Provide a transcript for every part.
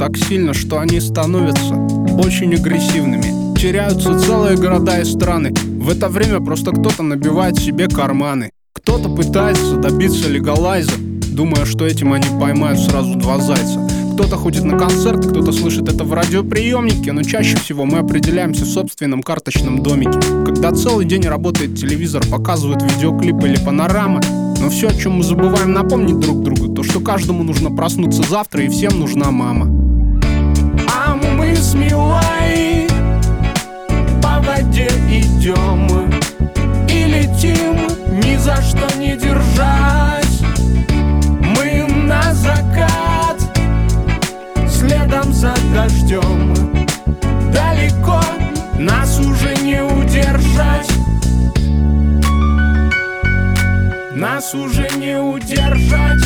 так сильно, что они становятся очень агрессивными. Теряются целые города и страны. В это время просто кто-то набивает себе карманы. Кто-то пытается добиться легалайза, думая, что этим они поймают сразу 2 зайца. Кто-то ходит на концерты, кто-то слышит это в радиоприемнике, но чаще всего мы определяемся в собственном карточном домике. Когда целый день работает телевизор, показывают видеоклип или панорама, но все, о чем мы забываем напомнить друг другу, то что каждому нужно проснуться завтра и всем нужна мама. А мы с Милой по воде идем и летим, ни за что не держась. Мы на закат, следом за дождем. Далеко нас уже не удержать. Нас уже не удержать.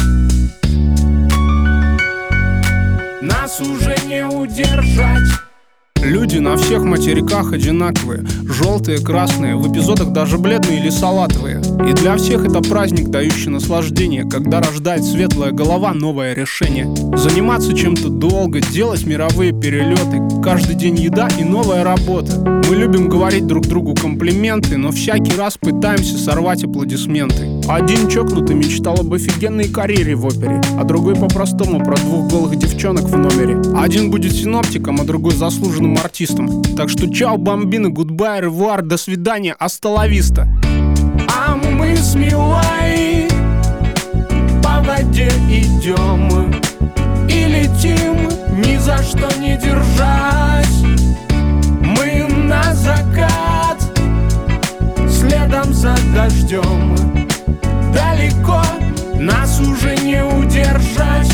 Нас уже не удержать. Люди на всех материках одинаковые. Желтые, красные, в эпизодах даже бледные или салатовые. И для всех это праздник, дающий наслаждение, когда рождает светлая голова новое решение. Заниматься чем-то долго, делать мировые перелеты. Каждый день еда и новая работа. Мы любим говорить друг другу комплименты, но всякий раз пытаемся сорвать аплодисменты. Один чокнутый мечтал об офигенной карьере в опере, а другой по-простому про 2 голых девчонок в номере. Один будет синоптиком, а другой заслуженным артистом. Так что чао, бомбины, гудбай, ревуар, до свидания, аста ла виста. А мы с Милой по воде идем и летим, ни за что не держась. Мы на закат, следом за дождем. Далеко нас уже не удержать.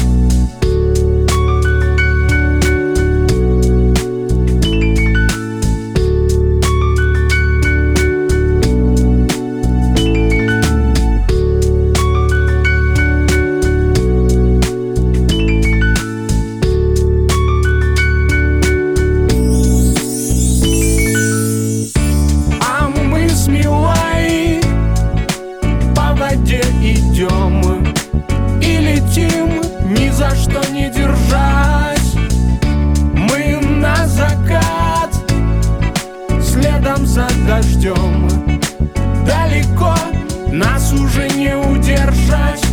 Идем и летим, ни за что не держась. Мы на закат, следом за дождем. Далеко нас уже не удержать.